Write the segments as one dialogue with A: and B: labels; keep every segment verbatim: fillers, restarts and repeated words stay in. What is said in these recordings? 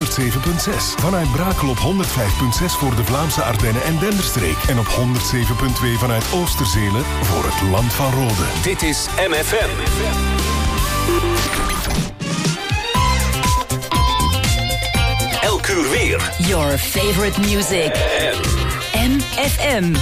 A: honderdzeven komma zes. Vanuit Brakel op honderdvijf komma zes voor de Vlaamse Ardennen en Denderstreek. En op honderdzeven komma twee vanuit Oosterzelen voor het Land van Rode.
B: Dit is M F M. Elk uur weer.
C: Your favorite music. M F M.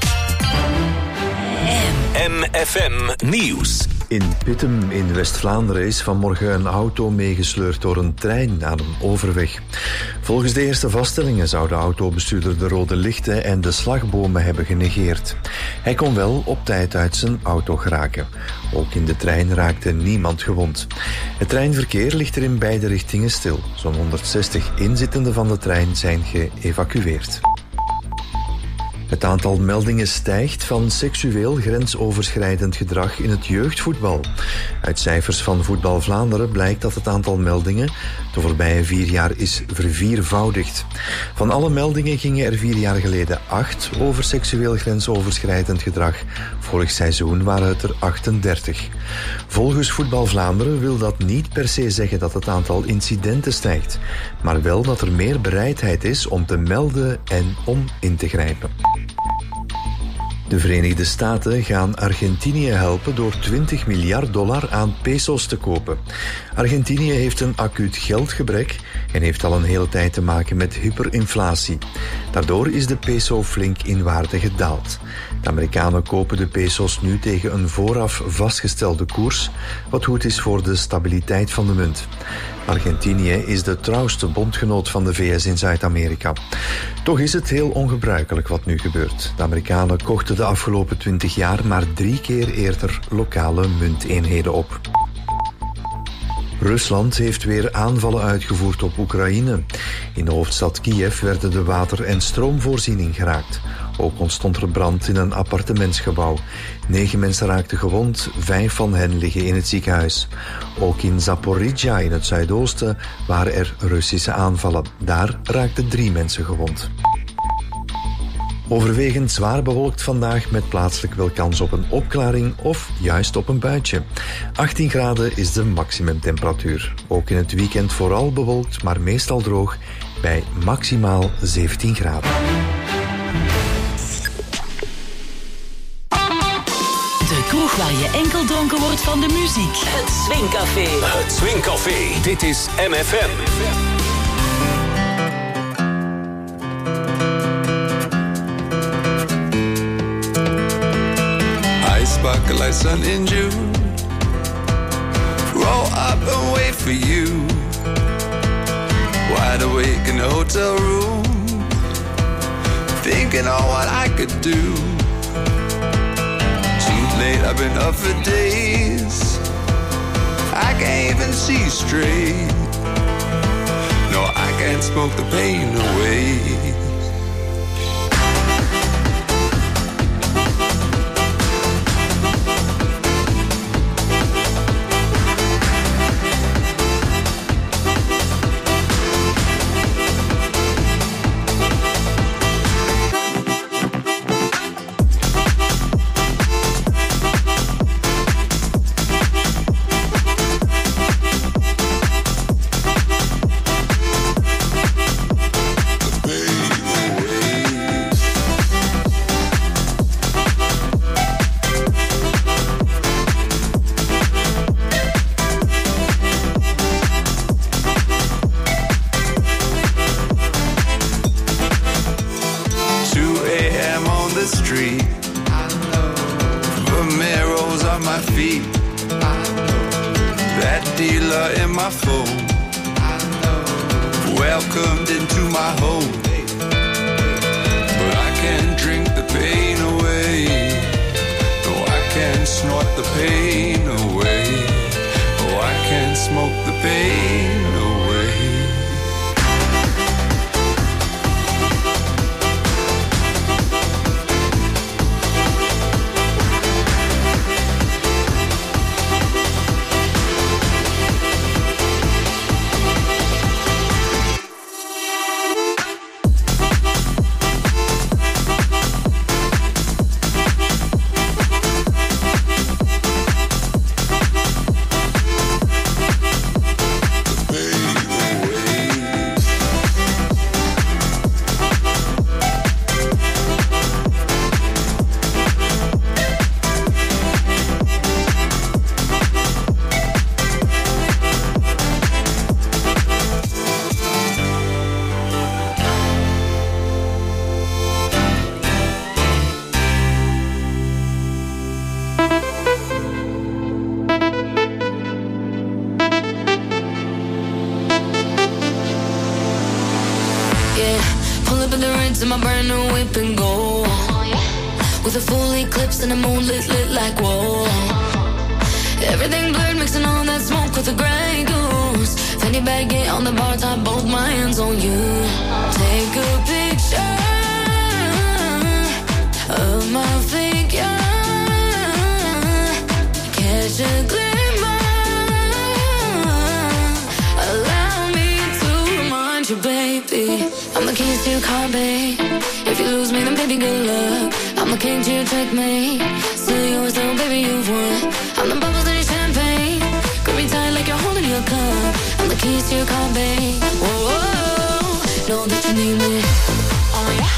B: M F M Nieuws.
D: In Pittem in West-Vlaanderen is vanmorgen een auto meegesleurd door een trein aan een overweg. Volgens de eerste vaststellingen zou de autobestuurder de rode lichten en de slagbomen hebben genegeerd. Hij kon wel op tijd uit zijn auto geraken. Ook in de trein raakte niemand gewond. Het treinverkeer ligt er in beide richtingen stil. Zo'n honderdzestig inzittenden van de trein zijn geëvacueerd. Het aantal meldingen stijgt van seksueel grensoverschrijdend gedrag in het jeugdvoetbal. Uit cijfers van Voetbal Vlaanderen blijkt dat het aantal meldingen de voorbije vier jaar is verviervoudigd. Van alle meldingen gingen er vier jaar geleden acht over seksueel grensoverschrijdend gedrag. Vorig seizoen waren het er achtendertig. Volgens Voetbal Vlaanderen wil dat niet per se zeggen dat het aantal incidenten stijgt, maar wel dat er meer bereidheid is om te melden en om in te grijpen. De Verenigde Staten gaan Argentinië helpen door twintig miljard dollar aan peso's te kopen. Argentinië heeft een acuut geldgebrek en heeft al een hele tijd te maken met hyperinflatie. Daardoor is de peso flink in waarde gedaald. De Amerikanen kopen de peso's nu tegen een vooraf vastgestelde koers, wat goed is voor de stabiliteit van de munt. Argentinië is de trouwste bondgenoot van de V S in Zuid-Amerika. Toch is het heel ongebruikelijk wat nu gebeurt. De Amerikanen kochten de afgelopen twintig jaar maar drie keer eerder lokale munteenheden op. Rusland heeft weer aanvallen uitgevoerd op Oekraïne. In de hoofdstad Kiev werden de water- en stroomvoorziening geraakt. Ook ontstond er brand in een appartementsgebouw. Negen mensen raakten gewond, vijf van hen liggen in het ziekenhuis. Ook in Zaporizhia in het zuidoosten waren er Russische aanvallen. Daar raakten drie mensen gewond. Overwegend zwaar bewolkt vandaag met plaatselijk wel kans op een opklaring of juist op een buitje. achttien graden is de maximumtemperatuur. Ook in het weekend vooral bewolkt, maar meestal droog bij maximaal zeventien graden.
C: De kroeg waar je enkel dronken wordt van de muziek. Het Swingcafé.
B: Het Swingcafé. Dit is M F M.
E: Sparkle like sun in June. Roll up and wait for you. Wide awake in the hotel room, thinking on what I could do. Too late, I've been up for days. I can't even see straight. No, I can't smoke the pain away.
F: with the rinse in my brand new whip and go. With a full eclipse and the moon lit, lit like whoa. Everything blurred, mixing all that smoke with the Grey Goose. Fanny baggy on the bar top, both my hands on you. Take a picture of my figure. Catch a glimmer. Allow me to remind you, baby, I'm the keys to your car, babe. If you lose me, then baby, good luck. I'm the king to your checkmate. Still yours, though, baby, you've won. I'm the bubbles in your champagne. Grip me tight like you're holding your cup. I'm the keys to your car, babe. Whoa, whoa, whoa. Know that you need me. Oh, yeah.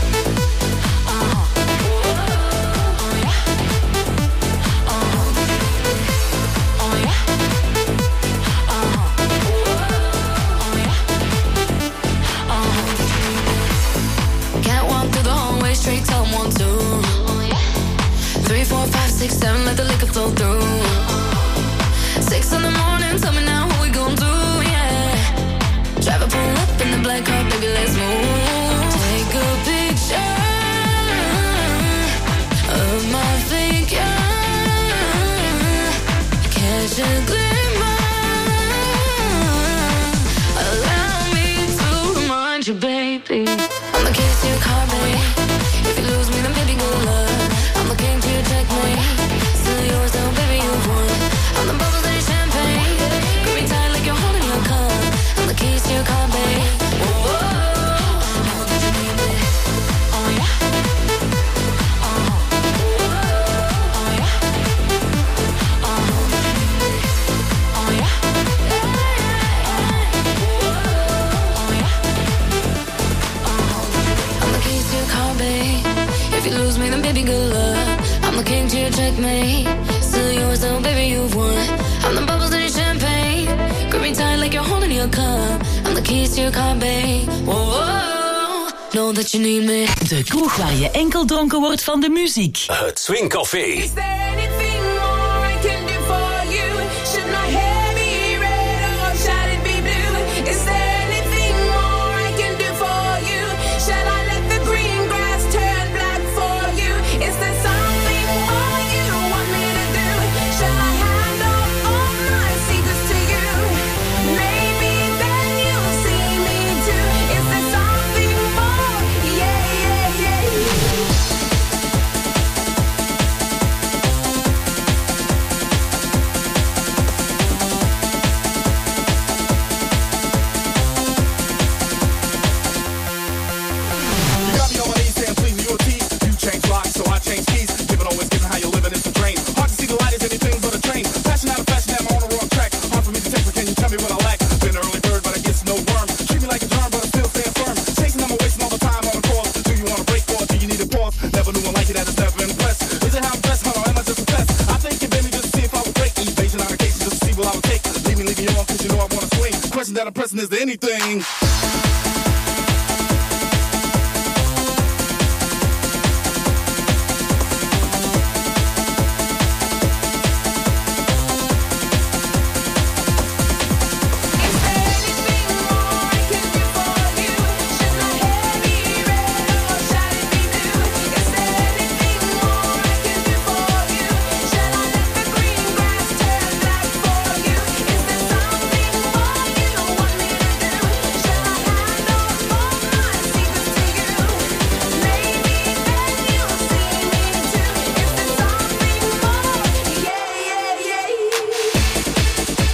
F: Straight tell them one, two. Three, four, five, six, seven, let the liquor flow through. Six in the morning, tell me now what we gon' do, yeah. Drive a pull up in the black car, baby, let's move. Take a picture of my figure. Catch a glimmer. Allow me to remind you, baby, I'm the keys to your car, baby. If you lose me, then baby, good luck. I'm the king to your checkmate. Still yours, though, baby, you've won. I'm the bubbles in your champagne. Grip me tight like you're holding your cup. I'm the keys to your car, babe. Whoa, whoa, whoa. Know that you need me. Oh, yeah. Uh-huh. Oh, yeah. Uh-huh. Oh, yeah. Oh, yeah. Uh-huh. I'm the keys to your car, babe. If you lose me, then baby, good luck. I'm the king to your checkmate. Still yours, though, baby, you've won. I'm the bubbles in your champagne. Grip me tight like you're holding your cup. I'm the keys to your car, babe. Whoa, whoa, know that you need me.
C: De kroeg waar je enkel dronken wordt van de muziek.
B: Het Swing Café.
G: Is there anything more I can do for you? Should my hair be red or should it be blue? Is there anything more I can do for you? Should I let the green grass turn black for you? Is there something more you want me to do? Shall I hand off all my secrets to you? Maybe then you'll see me too. Is there something more? Yeah, yeah, yeah, yeah.
H: You got me on my knees saying please me, you a tease. You change locks, so I change keys. Giving always giving, how you living is a drain. Hard to see the light as anything but a train. Passion out of fashion, am I on the wrong track? Hard for me to take, but can you tell me what I lack? Been an early bird, but I guess no worm. Treat me like a germ, but I still stand firm. Chasing, I'm wasting all the time on the course. Do you want to break or do you need a pause? Never knew one like it, that has never been impressed. Is it how I'm dressed, or am I just a test? I think you made me just to see if I would break. Evasion on occasion, just to see what I would take. Leave me, leave me on, cause you know I wanna swing. Question that I'm pressing, is there anything?
G: Is there anything more I can do for you? Should my hair be red or should it be blue? Is there anything more I can do for you? Shall I let the green grass turn black for you? Is there something more you want me to do? Shall I hand off all my secrets to you? Maybe then you'll see me too. Is there something more? Yeah, yeah, yeah, yeah.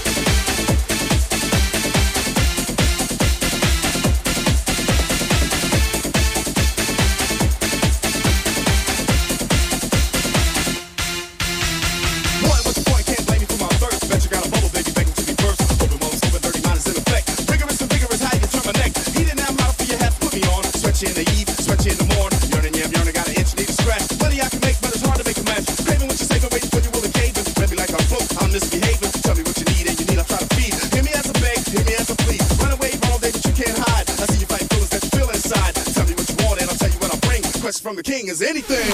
H: What, what's the point? Can't blame me for my thirst. Bet you got a bubble, baby, begging to be first. Open mouth, open dirty mind is in effect. Rigorous and vigorous, how you turn my neck. Heat and I'm out for your hat, put me on. Sweat you in the eve, sweat you in the morning. Yearning, yeah, I'm yearning, got an itch, need a scratch. Money I can make, but it's hard to make a match. Craving what you say, but waiting for you will cave in. Read me like I'm broke, I'm misbehaving. Tell me what you need and you need, I try to feed. Hear me as a beg, hear me as a plea. Run away, run all day, but you can't hide. I see you fighting feelings that you feel inside. Tell me what you want and I'll tell you what I bring. Question from the king is anything.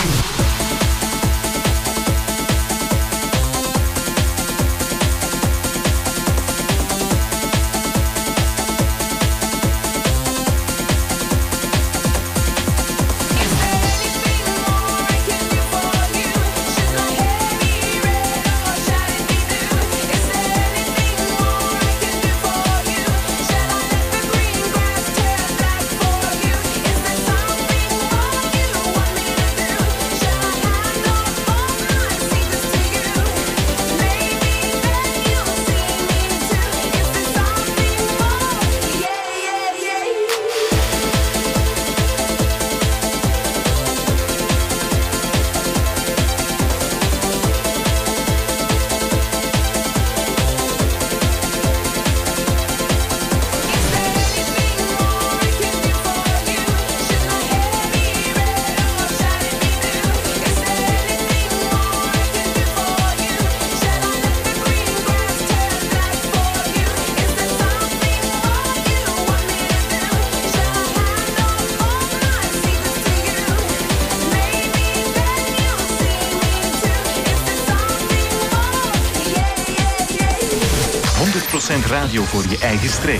I: radio voor je eigen streek.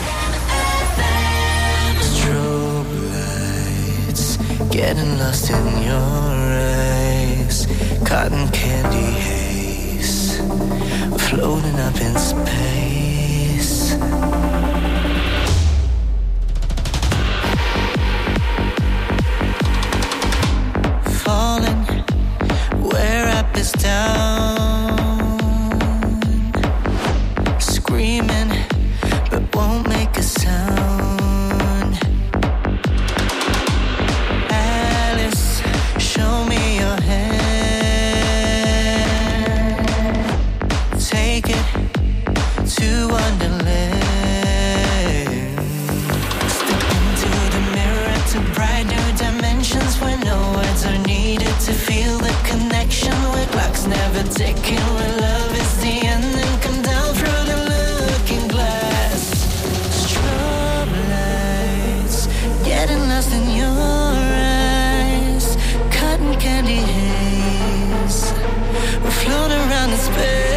J: Strobe lights, getting lost in your eyes. Cotton candy haze, floating up in space. Falling where up is down, screaming but won't make a sound. Alice, show me your hand. Take it to Wonderland. Step into the mirror to bright new dimensions where no words are needed to feel the connection. Where clocks never ticking, where love is the end and come down through the looking glass. Strobe lights, getting lost in your eyes. Cotton candy haze, we float around in space.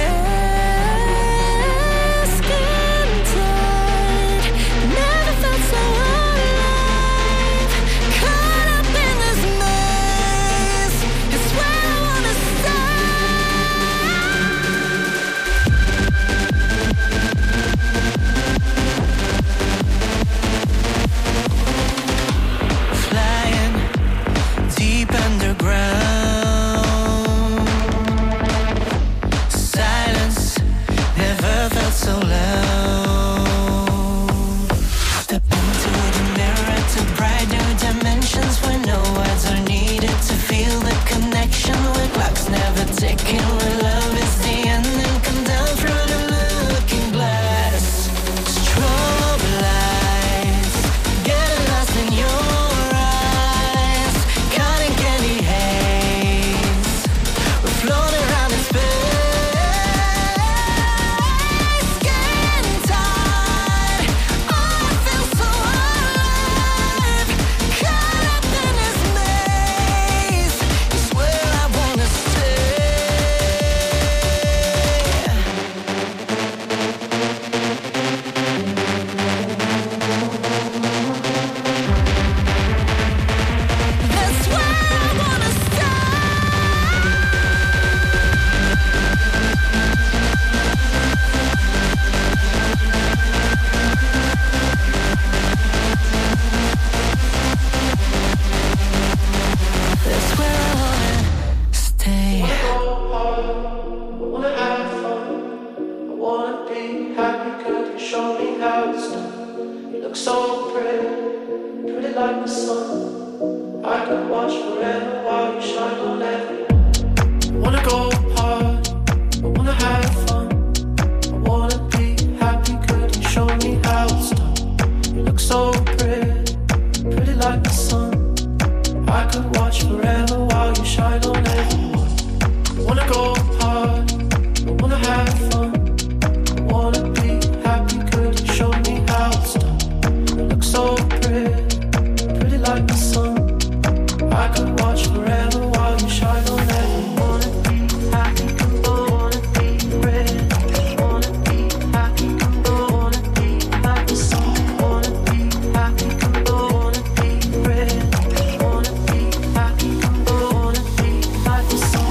J: Skin tight, never felt so alive. Caught up in this maze, it's where I wanna flying deep underground. Silence never felt so loud. Step into the mirror to bright new dimensions where no words are needed to feel the connection. Where clocks never ticking, where love is the end and come down through the looking glass. Strobe lights, getting lost in your eyes. Cotton candy haze, we float around in space. Skin tight, oh, I feel so alive. Caught up in this maze, it's where I wanna stay. That's where I wanna That's where I wanna stay.
K: I wanna have fun. I wanna be happy. Could you show me how it's done? You look so pretty, pretty like the sun. I could watch forever while you shine on everyone. I wanna go hard. I wanna have fun. I wanna be happy. Could you show me how it's done? You look so pretty, pretty like the sun. I could watch forever while you shine on everyone. I wanna go hard, I wanna have fun. I wanna be happy, could you show me how it's done? You look so pretty, pretty like the sun. I could watch forever while you shine on everyone. Wanna be happy, I wanna be pretty. Wanna be happy, I wanna be like the sun. Wanna be happy, I wanna be pretty. Wanna be happy, I wanna be like the sun.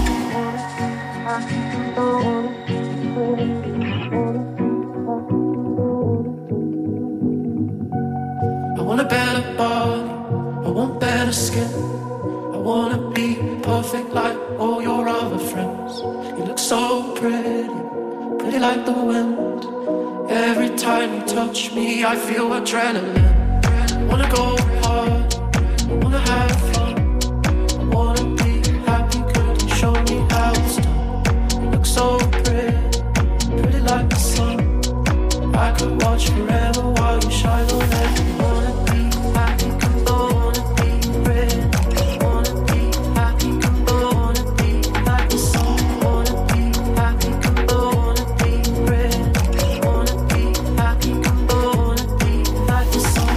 K: I want a better body, I want better skin. I wanna be perfect like all your other friends. You look so pretty, pretty like the wind. Every time you touch me, I feel adrenaline. I wanna go hard, I wanna have fun. I wanna be happy, could you show me how it's done? You look so pretty, pretty like the sun. I could watch forever while you shine on everyone. Wanna be happy, I wanna be pretty. Wanna be happy, I wanna be like the sun. Wanna be happy, I wanna be pretty. Wanna be happy, I wanna be like the sun.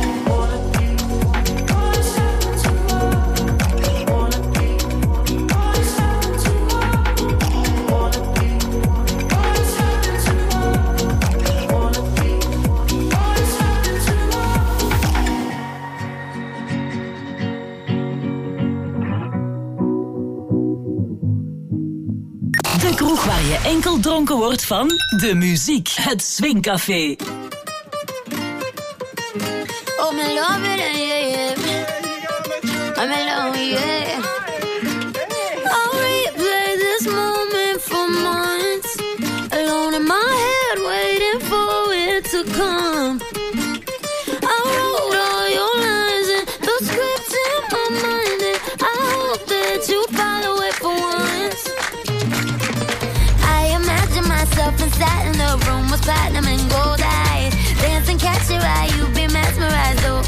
C: kroeg waar je enkel dronken wordt van de muziek. Het Swingcafé.
F: Oh, me love it, yeah, yeah. I'm alone, yeah. I'll replay this moment for months. Alone in my head, waiting for it to come. I wrote all your lines and the script in my mind, and I hope that you follow it for once. I imagine myself inside in the room with platinum and gold eyes, dancing, catch your eye, you be mesmerized, oh.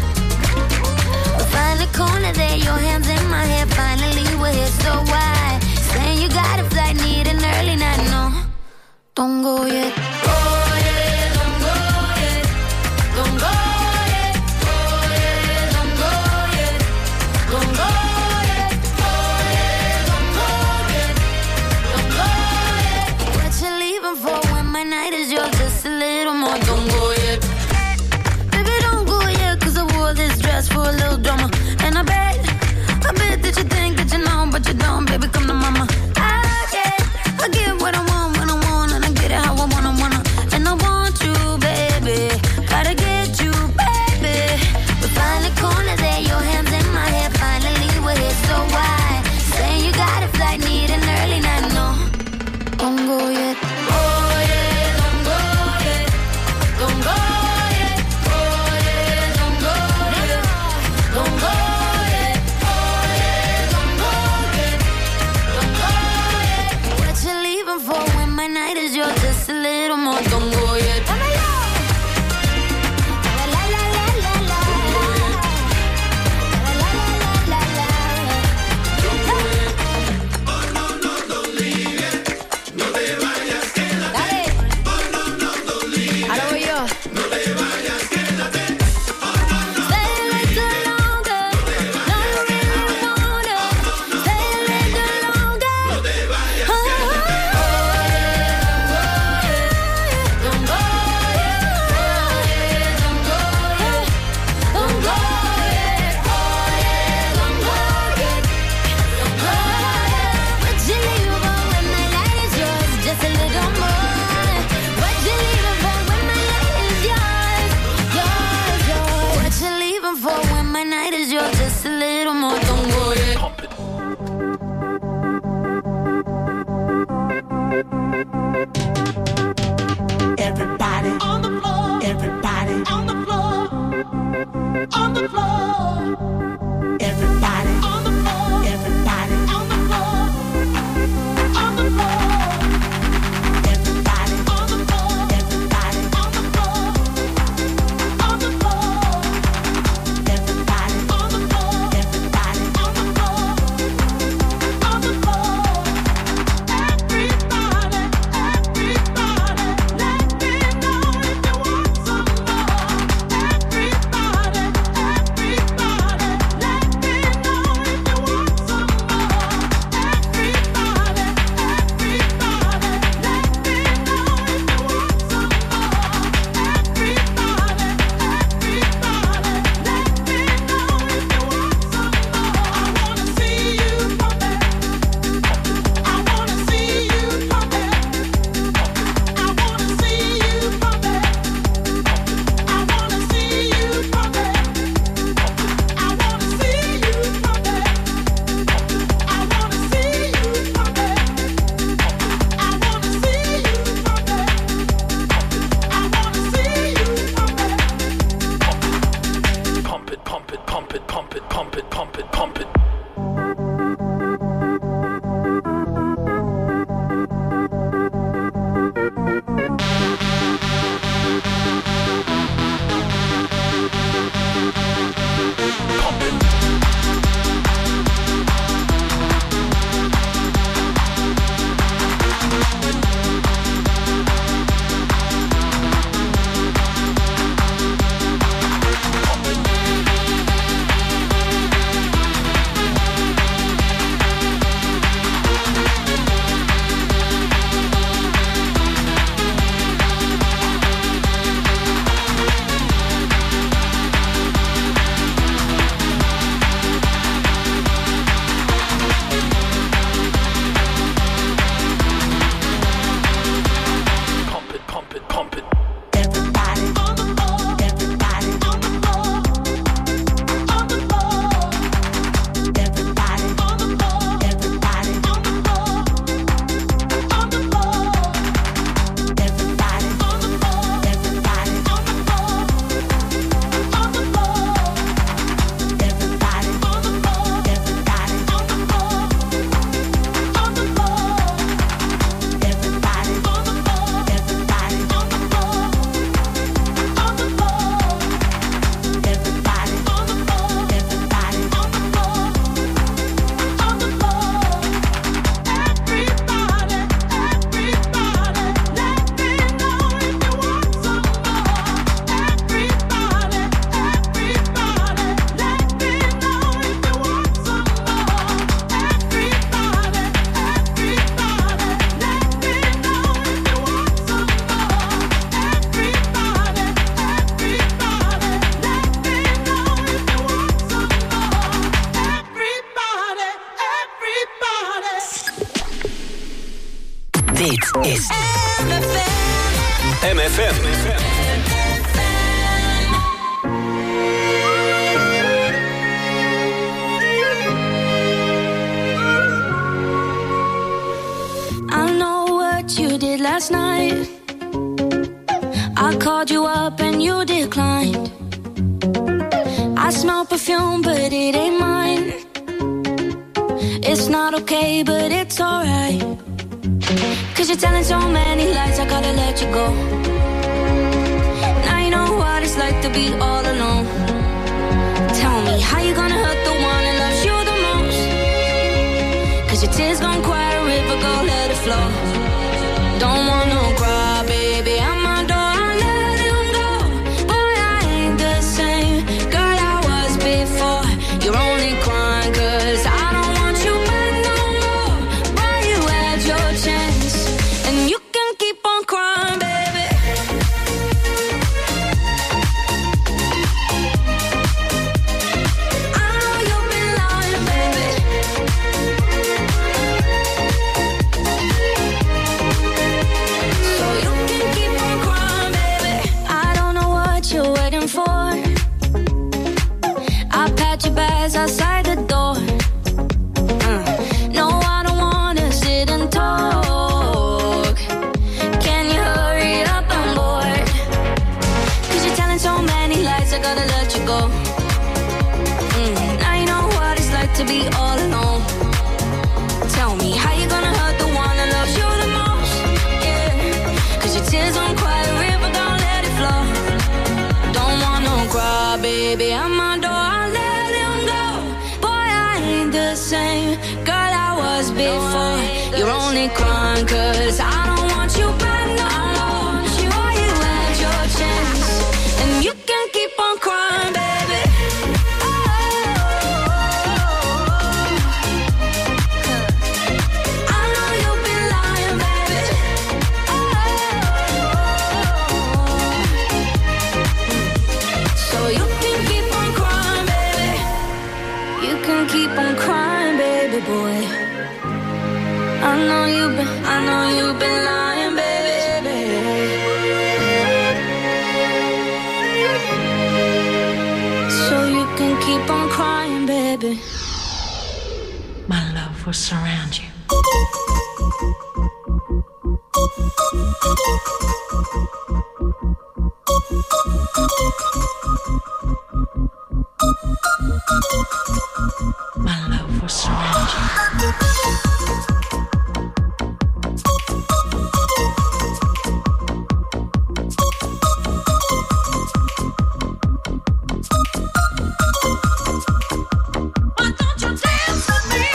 F: Find a corner there, your hands in my hair. Finally we're here, so why? Saying you got a flight, need an early night, no. Don't go yet. Oh yeah, don't go yet. Don't go yet. Oh yeah, don't go yet. Don't go yet. Oh yeah, don't go yet. Don't go yet. What you leaving for when my night is yours? Just a little more. Don't go yet. Baby, don't go yet, 'cause I wore this dress for a little drama. And I bet, I bet that you think that you know, but you don't, baby, come to mama. I get, I get what I want when I want, and I get it how I wanna, wanna. And I want you, baby, gotta get you, baby. We find a corner there, your hands in my hair. Finally we're here, so why? Saying you got a flight, need an early night, no. Don't go yet. Oh yeah, don't go yet. Don't go yet. Oh yeah, don't go yet. Don't go yet. Oh yeah, don't go yet. Don't go yet. What you leaving for when my night is yours? Just a little more. Don't go yet. La la la la la la. La la la la la la. Don't go yet. Oh no no, don't leave yet. No te vayas, quédate. Oh no no, don't leave yet. Ahora voy yo. No te vayas, quédate. Stay a little longer. No, you really wanna. Stay a little longer. No te vayas, quédate. Don't go yet. Don't go yet. Don't go yet. Oh yeah, don't go yet. Don't go yet. What you leaving for when my night is yours? Just a little more. What you leaving for when my night is yours? Yours, yours. What you leaving for when my night is yours? Just a little more. Don't go yet.
J: Everybody on the floor. Everybody on the floor. On the floor. Everybody on the floor. Everybody on the floor. On the floor. Everybody on the floor. Everybody on the floor. On the floor. Everybody on the floor. Everybody on the floor. On the floor. Everybody, everybody, let me know if you want some more. Everybody,
C: is M F M.
B: M F M.
F: I know what you did last night. I called you up and you declined. I smell perfume, but it ain't mine. It's not okay, but it's alright. Cause you're telling so many lies, I gotta let you go. Now you know what it's like to be all alone. Tell me, how you gonna hurt the one that loves you the most? Cause your tears gon' quiet a river, go let it flow. Don't want no cry, baby, I'm a door, I let him go. Boy, I ain't the same girl I was before. You're only crying cause I don't want you back no more. Boy, you had your chance, and you can keep on crying, baby. I know you've been lying, baby. So you can keep on crying, baby. I don't know what you're waiting for. I pat your bags outside the door. Uh, no, I don't wanna sit and talk. Can you hurry up? I'm bored. Cause you're telling so many lies, I gotta let you go. Mm, now you know what it's like to be all alone. Tell me, how you gonna hurt the one that loves you the most? Yeah, cause your tears don't quiet a river, don't let it flow. Don't want no cry, baby, I'm a door, I let him go. Boy, I ain't the same girl I was before. You're only crying cause I don't want you back no more. Boy, you had your chance, and you can keep on crying, baby. I know you've been lying, baby. So you can keep on crying, baby. You can keep on crying, baby boy. I know you've been, I know you've been lying, baby. So you can keep on crying, baby.
C: My love will surround you. My love will surround you. Why don't you dance with me?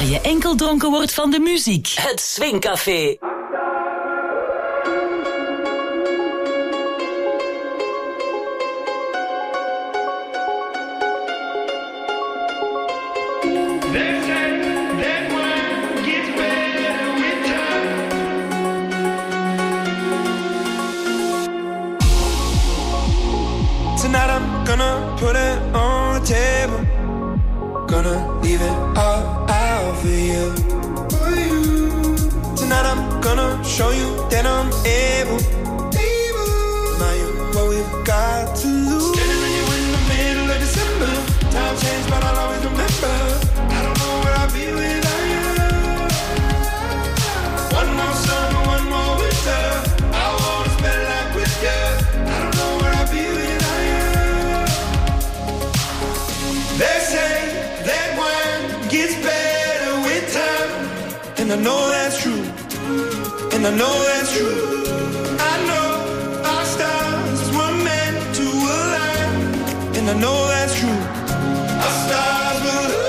C: waar je enkel dronken wordt van de muziek. Het Swingcafé.
I: Tonight I'm gonna put it on the table. Gonna leave it all out for you. Tonight I'm gonna show you that I'm able. Now you what we've got to lose. Standing with you in the middle of December. Time changed, but I'll always remember. I don't know where I'll be without you. One more summer, one more winter. I wanna spend life with you. I don't know where I'll be without you. They say that wine gets better with time, and I know that's true, and I know that's true. I know our stars were meant to align, and I know that's true. Our stars will align.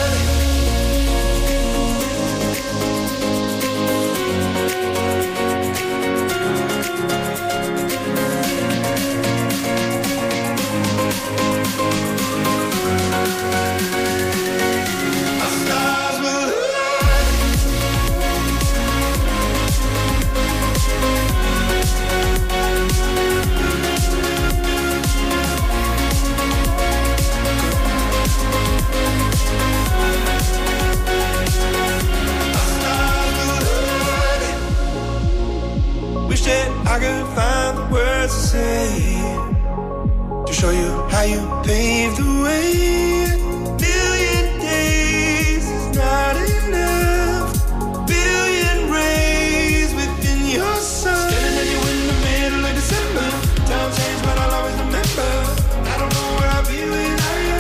I: I could find the words to say to show you how you paved the way. Billion days is not enough. Billion rays within your sun. Standing at you in the middle of December. Time changed, but I'll always remember. I don't know where I'll be without you.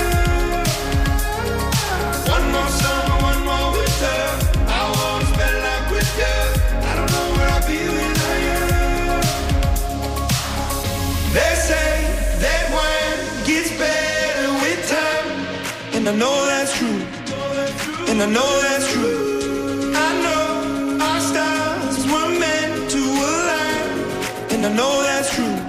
I: One more summer, one more winter. I wanna spend life with you. I don't know where I'll be without you. They say that wine gets better with time, and I know that's true, and I know that's true. I know our stars were meant to align, and I know that's true.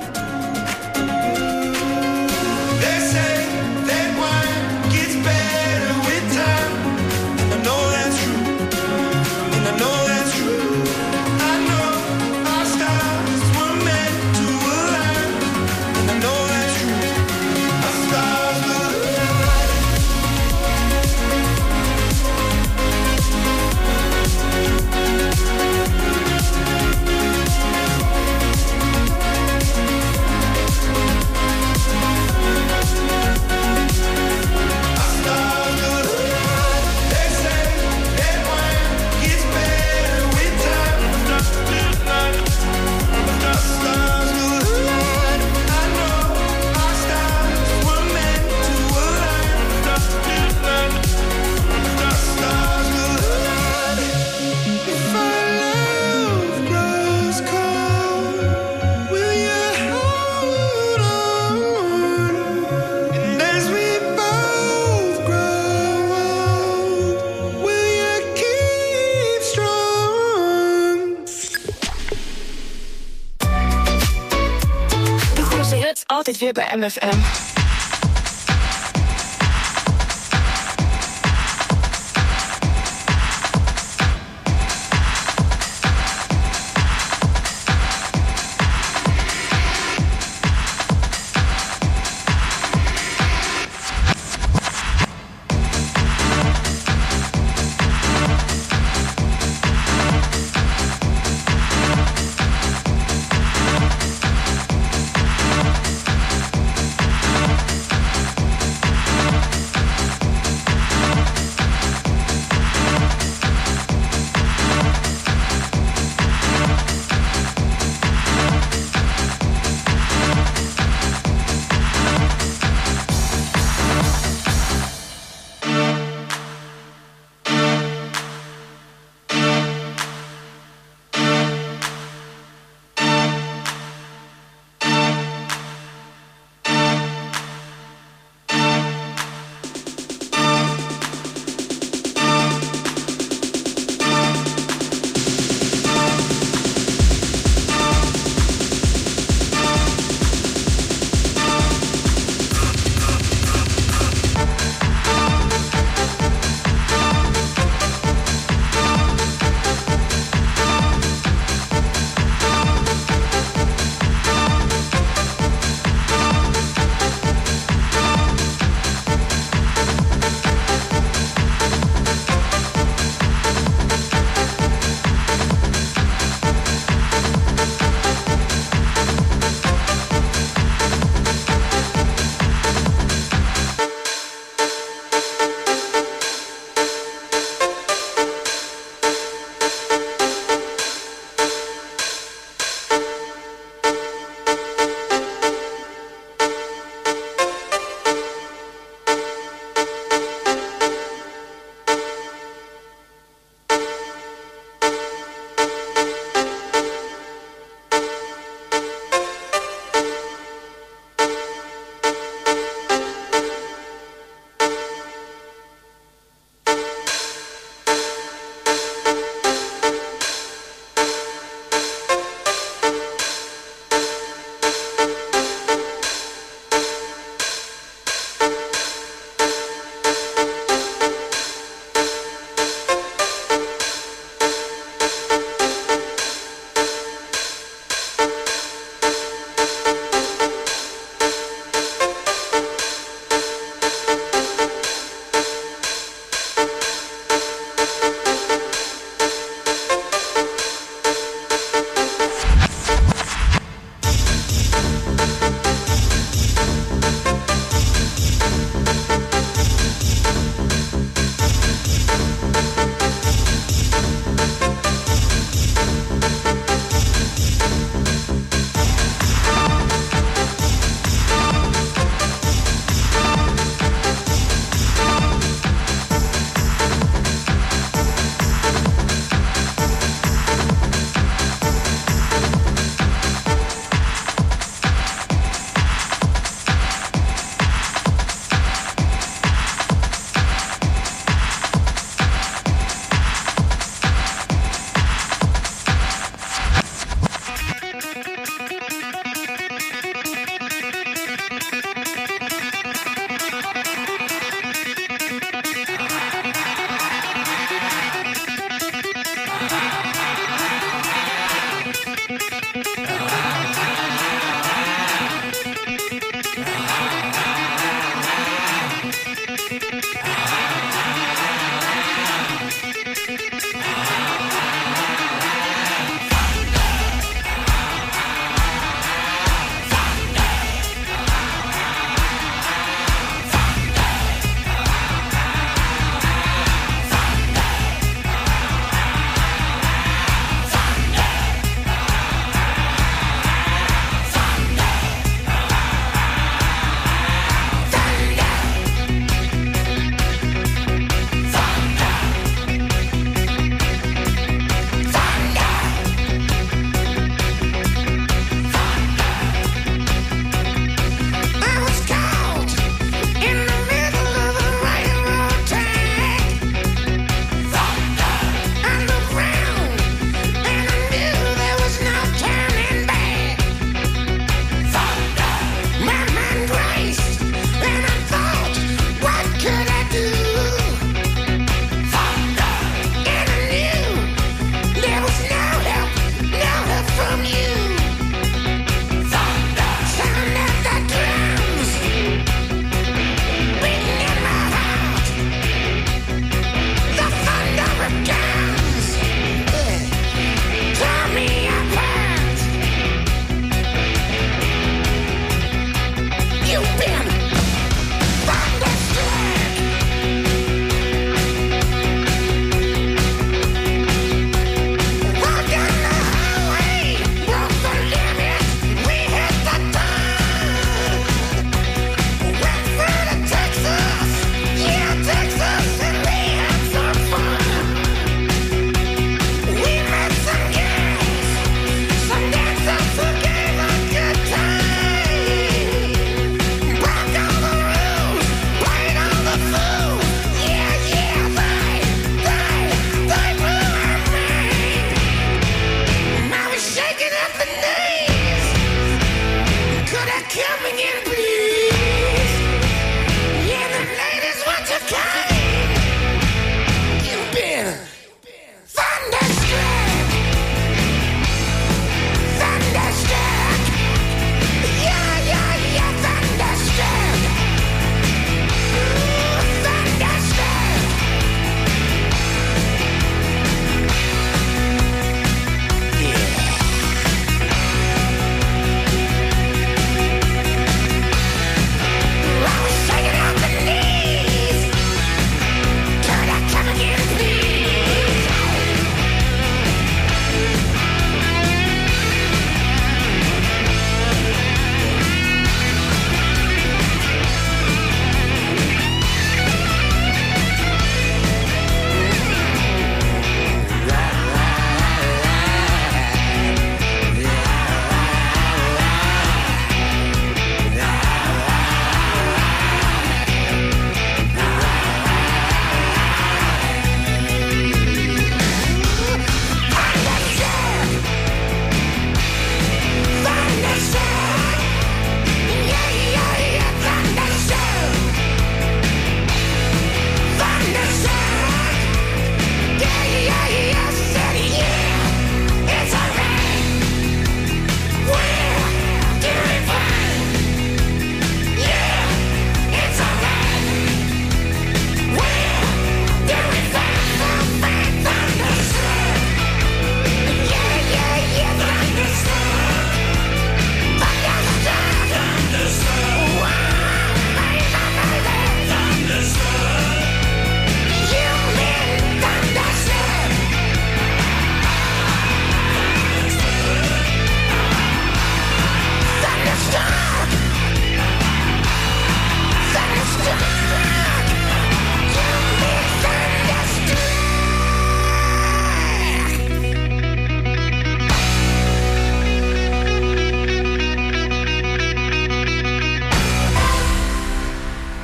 I: They say that wine gets better with time, and I know that's true, and I know that's true. I know our stars were meant to align, and I know that's true. Our stars will align. Our stars will align. They say that wine gets better with time. Our stars will align. I know our stars were meant to align. Our stars will align. If our love grows cold, will you hold on? And as we both grow old, will you keep strong?
L: De grootste hits altijd weer bij M F M.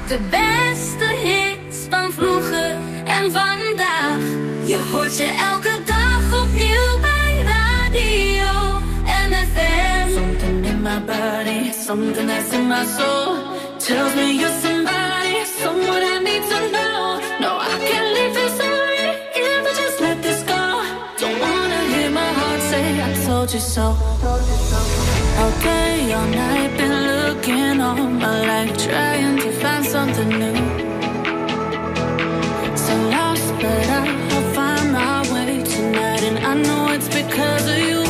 F: De beste hits van vroeger en vandaag. Je hoort ze elke dag opnieuw bij radio M F M. Something in my body, something that's in my soul tells me you're somebody, someone I need to know. No, I can't leave this already if I just let this go. Don't wanna hear my heart say I told you so. All day, all night, been looking all my life, trying to find something new. So lost, but I'll find my way tonight, and I know it's because of you.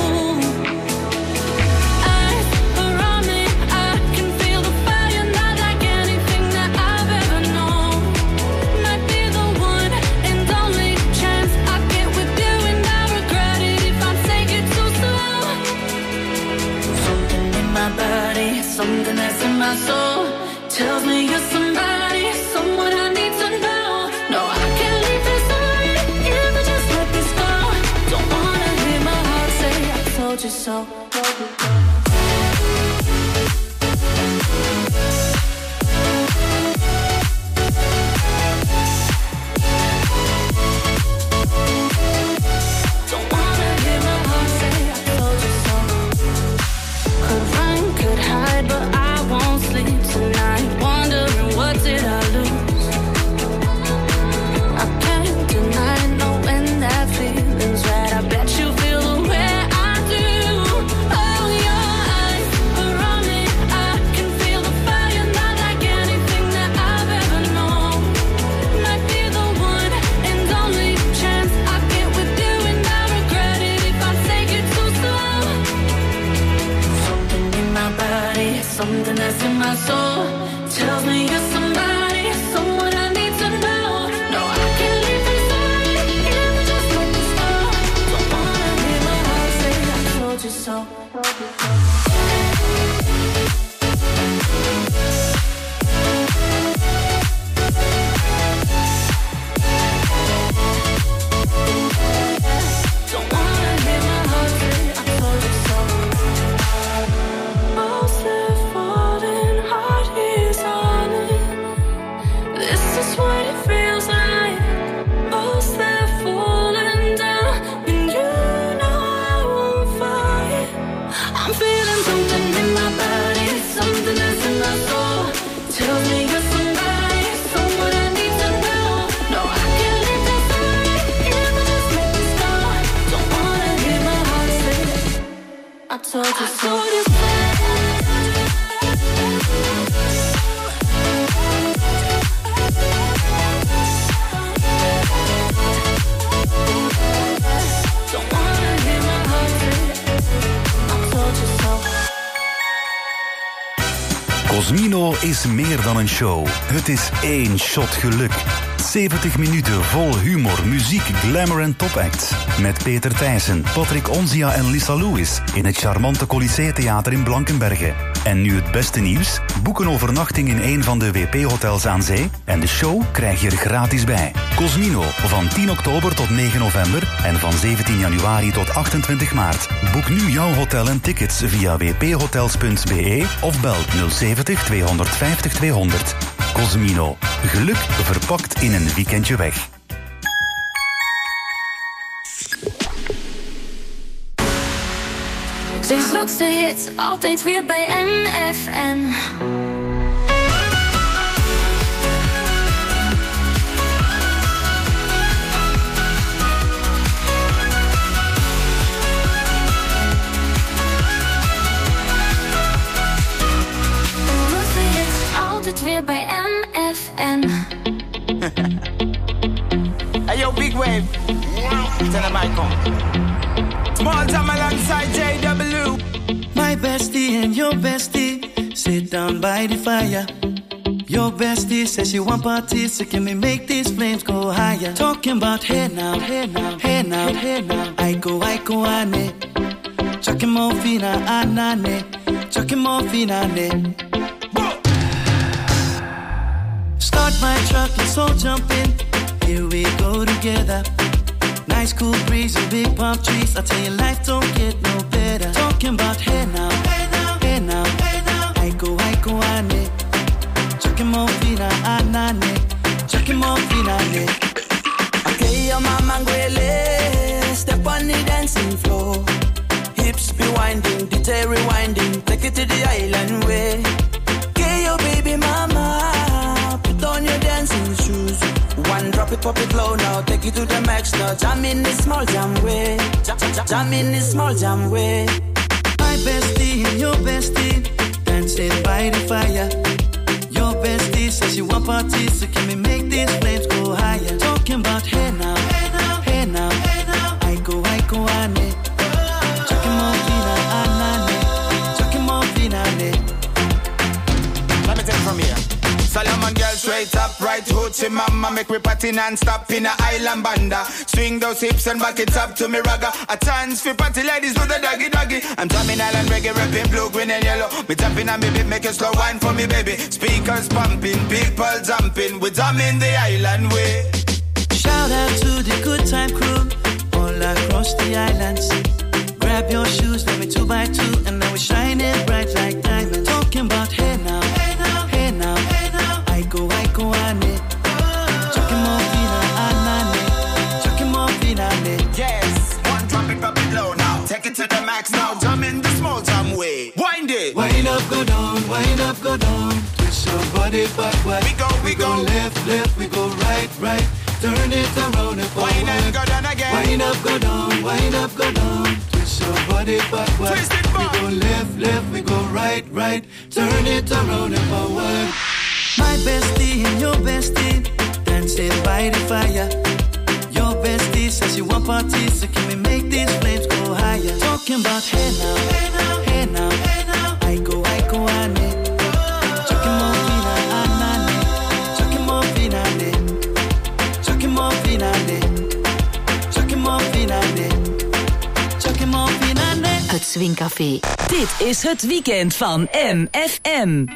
F: Eyes around me, I can feel the fire, not like anything that I've ever known. Might be the one and only chance I get with you, and I regret it if I take it too slow. Something in my body, something that's in my soul tells me you're somebody, someone I need to know. No, I can't leave this already if I just let this go. Don't wanna hear my heart say I told you so. Don't wanna hear my heart say I told you so. Could run, could hide, but I won't sleep tonight, wondering what did I lose. I can't deny knowing that feeling's right. I bet you feel the way I do. Oh, your eyes around me, I can feel the fire, not like anything that I've ever known. Might be the one and only chance I get with you, and I regret it if I take it too slow. Something in my body, something that's in my soul tells me you're somebody, someone I need to know. No, I can't leave this already if I just let this go. Don't wanna hear my heart say I told you so. Don't wanna hear my heart say I told you so. Most live falling, heart is on it. This is what it feels like. Most live falling down, and you know I won't fight. I'm feeling something in my body, something that's in my soul tells me you're somebody, someone I need to know. No, I can't leave this already if I just let this go. Don't wanna hear my heart say I told you so. Don't wanna hear my heart say I told you so.
M: Cosmino is meer dan een show. Het is één shot geluk. zeventig minuten vol humor, muziek, glamour en topacts. Met Peter Thijssen, Patrick Onzia en Lisa Lewis in het charmante Colisée Theater in Blankenberge. En nu het beste nieuws. Boek een overnachting in een van de W P-hotels aan zee en de show krijg je er gratis bij. Cosmino, van tien oktober tot negen november en van zeventien januari tot achtentwintig maart. Boek nu jouw hotel en tickets via w p hotels punt b e of bel nul zeventig tweehonderdvijftig tweehonderd. Cosmino, geluk verpakt in een weekendje weg.
F: Sinds grootste hits, altijd weer bij M F M. Grootste hits, altijd weer bij M F M.
N: Hey yo, Big Wave. Tell him I come. Small time alongside J W.
O: My bestie and your bestie sit down by the fire. Your bestie says she want parties, so can we make these flames go higher? Talking about hey now, hey now, hey now, hey now. I go, I go, ane. Chucking more fina, anane. Chucking more fina, ne. Start my truck, let's all jump in. Here we go together. Nice cool breeze and big palm trees. I tell you, life don't get no better. Talking about hey now, hey now, hey now, hey now. I go, I go, ane. Chucking more fina, it. Okay, your mama ngwele, step on the dancing floor. Hips be winding, detail rewinding, take it to the island way. Okay, your baby mama, put on your dancing shoes. One drop it, pop it low now, take it to the max now. Jam in this small jam way, jam, jam, jam in this small jam way.
P: My bestie and your bestie dancing by the fire. Your bestie says she want parties, so can we make these flames go higher? Talking about hey now, hey now, hey now, hey now. I go, I go, ane. Chucking more fina, anane. Chucking more fina, ane.
N: Let me take it from here. Solomon girl straight up, right hoochie mama. Make me party non-stop in a island banda. Swing those hips and back it up to me ragga. A chance for party ladies do the doggy doggy. I'm drumming island reggae, rapping blue, green and yellow. Me tapping on me beat, make a slow wine for me baby. Speakers pumping, people jumping. We drumming the island way.
P: Shout out to the good time crew all across the islands. Grab your shoes, let me two by two, and now we're shining bright like diamonds. Talking about hey now, hey now, hey now, hey now. I go, I go, ane. Chucking more fina, anane. Chucking more fina, ane.
N: Yes, one drop it, pop it low now. Take it to the max now. Jump in the small jam way. Wind it.
P: Wind up, go down, wind up, go down. Twist your body backward.
N: We go, we,
P: we
N: go.
P: go left, left, we go right, right. Turn it around and forward.
N: Wind up, go down again.
P: Wind up, go down, wind up, go down. Twist your body backward.
N: Twist it back.
P: We go left, left, we go right, right. Turn it around and forward. My bestie and your bestie dancing by the fire. Your bestie says she want parties, so can we make these flames go higher? Talking about hey now, hey now, hey now, hey now. I go, I go, ane. Chucking more fina, anane. Chucking more fina, ane. Chucking more fina, ane. Chucking more fina, ane. Chucking more fina, ane.
C: Het Swingcafé. Dit is het weekend van M F M.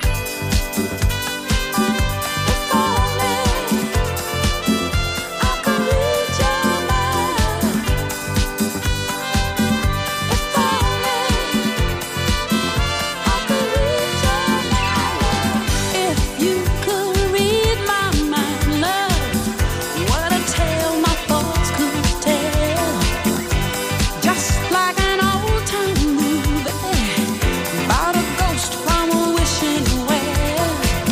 G: About a ghost from a wishing well.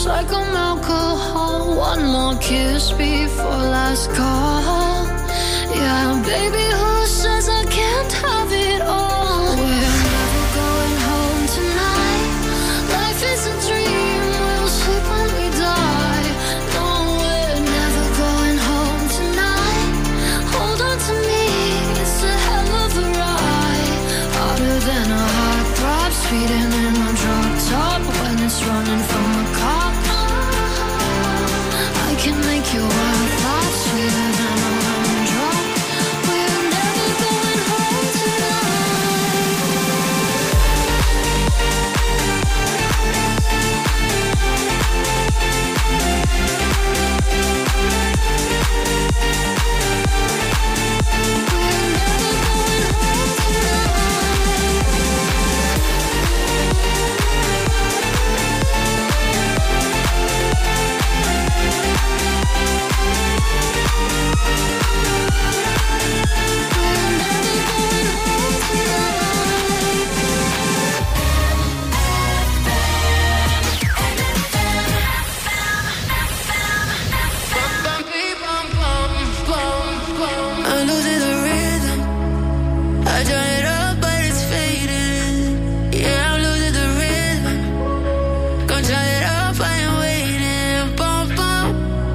F: like I'm alcohol. One more kiss before last call. Yeah, baby, who says I can't have it all? We're never going home tonight. Life is a dream, we'll sleep when we die. No, we're never going home tonight. Hold on to me, it's a hell of a ride. Harder than a heartthrob, speeding in a drop top. When it's running from a cop, I can make your wild thoughts sweeter than a lemon drop. We're never going home I losing the rhythm. I turn it up, but it's fading. Yeah, I'm losing the rhythm. Gonna turn it up, I am waiting. Bum, bum.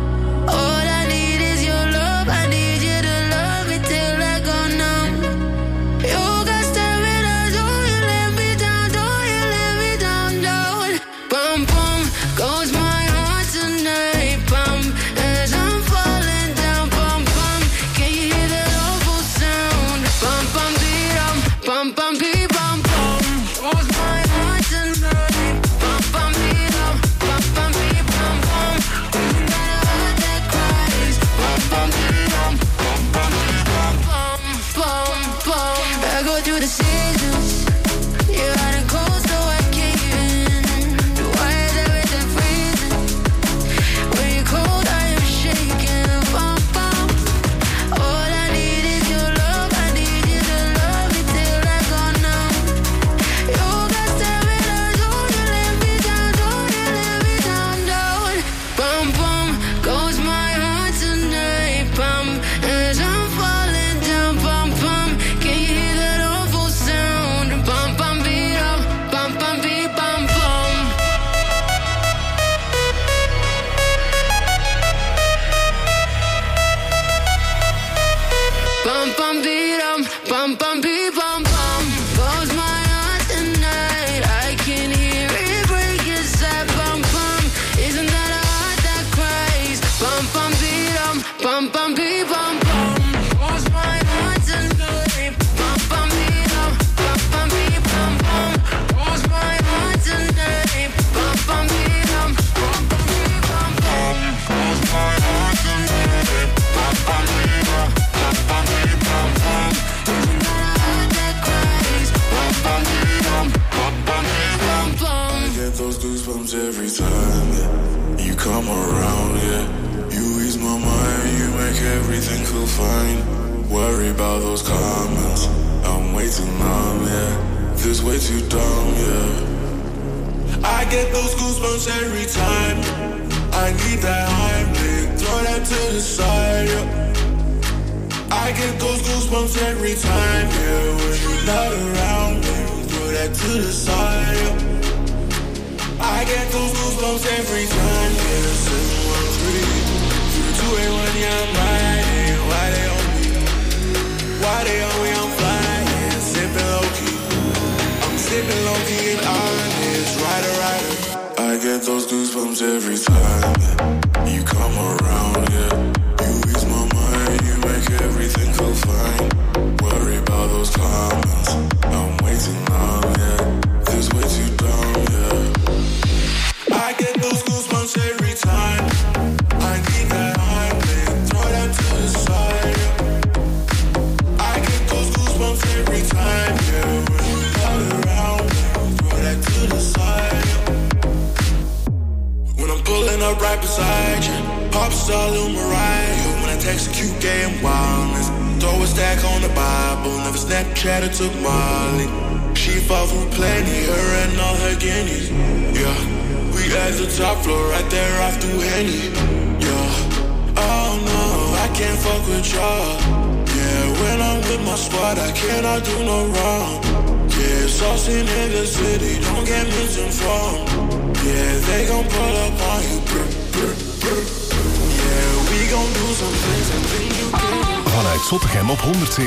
F: All I need is your love. I need you to love me till I go numb. You got stamina, don't you let me down, don't you let me down, down. Bum, bum, goes my heart tonight. Bum, as I'm falling down. Bum, bum, can you hear that awful sound? Bum, bum, beat 'em. Bum, bum, beat, bum, bum. Goes my heart tonight. Bum, bum, beat 'em. Bum, bum, beat, bum, bum. Isn't that a heart that cries? Bum, bum, beat 'em. Bum, bum, beat, bum, bum, bum, bum. I go through the seasons. You're hot and cold, so I cave in. Why is everything freezing? When you're cold, I am shaking. Bum, bum. All I need is your love. I need you to love me till I go numb. You got stamina, don't you let me down, don't you let me down, down. Bum, bum, goes my heart tonight. Bum, as I'm falling down. Bum, bum, can you hear that awful sound? Bum, bum, beat 'em. Bum, bum, beat, bum, bum. Bum, bum, beat 'em. Bum, bum, beat, bum, bum. Goes my heart tonight. I can hear it break inside. Bum, bum. Isn't that a heart that cries? Bum, bum, beat 'em. Bum, bum, beat, bum, bum. Goes my heart tonight. Bum, bum, beat 'em. Bum, bum, beat, bum, bum. Goes my heart tonight. Bum, bum, beat 'em. Bum, bum, beat, bum, bum. Goes my heart tonight. Bum, bum, beat 'em. Bum, bum, beat, bum, bum. Isn't that a heart that cries? Bum, bum, beat 'em. Bum, bum, beat, bum, bum.
I: I get those goosebumps every time, yeah. You come around, yeah. You ease my mind, you make everything feel fine. Worry about those comments, I'm way too numb, yeah. This way too dumb, yeah. I get those goosebumps every time. I need that Heimlich, throw that to the side, yeah. I get those goosebumps every time, yeah. When you're not around me, throw that to the side, yeah. I get those goosebumps every time, yeah. seven one three, two eight one, yeah, I'm riding. Why they on me? Why they on me? I'm flying, sipping low key. I'm sipping low key and honest, rider, rider. I get those goosebumps every time, yeah. You come around, yeah. You ease my mind, you make everything feel fine. Worry about those comments, I'm way too numb, yeah. This way too dumb, yeah. I get those goosebumps every time. I need that Heimlich, throw that to the side, yeah. I get those goosebumps every time, yeah. When you're not around me, throw that to the side, yeah. When I'm pulling up right beside you, pop star Lil Mariah. When I text a cute gay and wildness, throw a stack on the Bible. Never Snapchat or took Molly. She fought through plenty, her and all her guineas. Yeah, we You at the top floor, right there off through Henny. Yeah, oh no, I can't fuck with y'all. Yeah, when I'm with my squad, I cannot do no wrong. Yeah, saucing in the city, don't get misinformed. Yeah, they gon' pull up on you. Brr, brr, brr. Yeah, we gon' do some things and things you can't.
A: Vanuit Zottegem op honderd zeven.